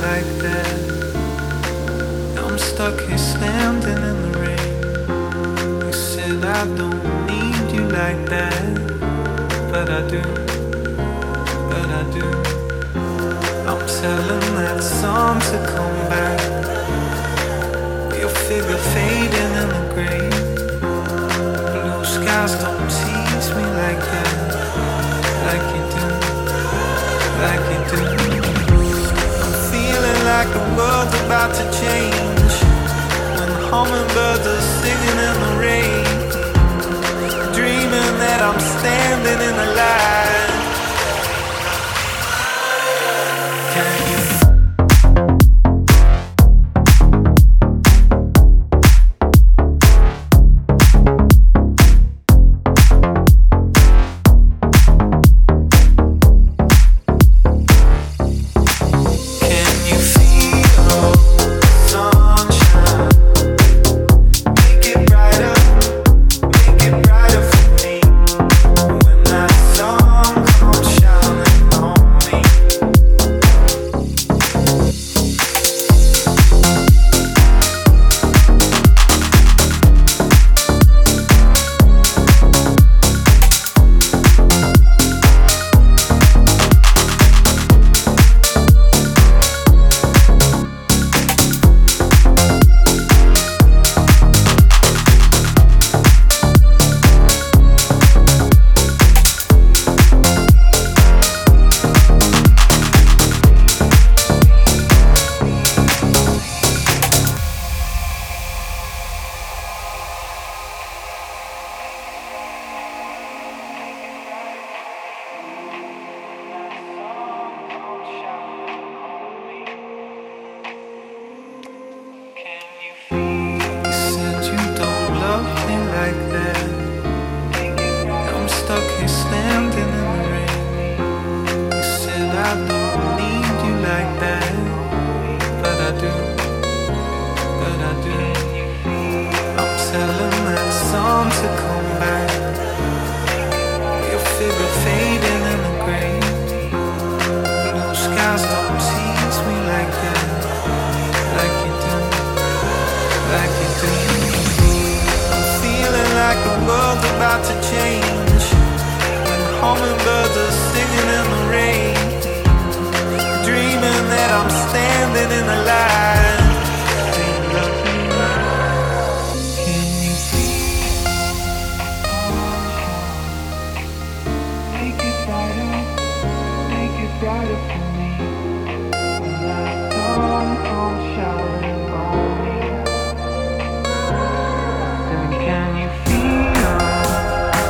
like that. I'm stuck here standing in the rain. You said I don't need you like that, but I do, but I do. I'm telling that song to come back. Your figure fading in the gray. Blue skies don't tease me like that, like you do, like you do. I'm feeling like the world's about to change when hummingbirds are singing in the rain. Dreaming that I'm standing in the light. Can you?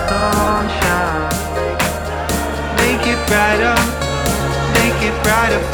Brighter, make it brighter.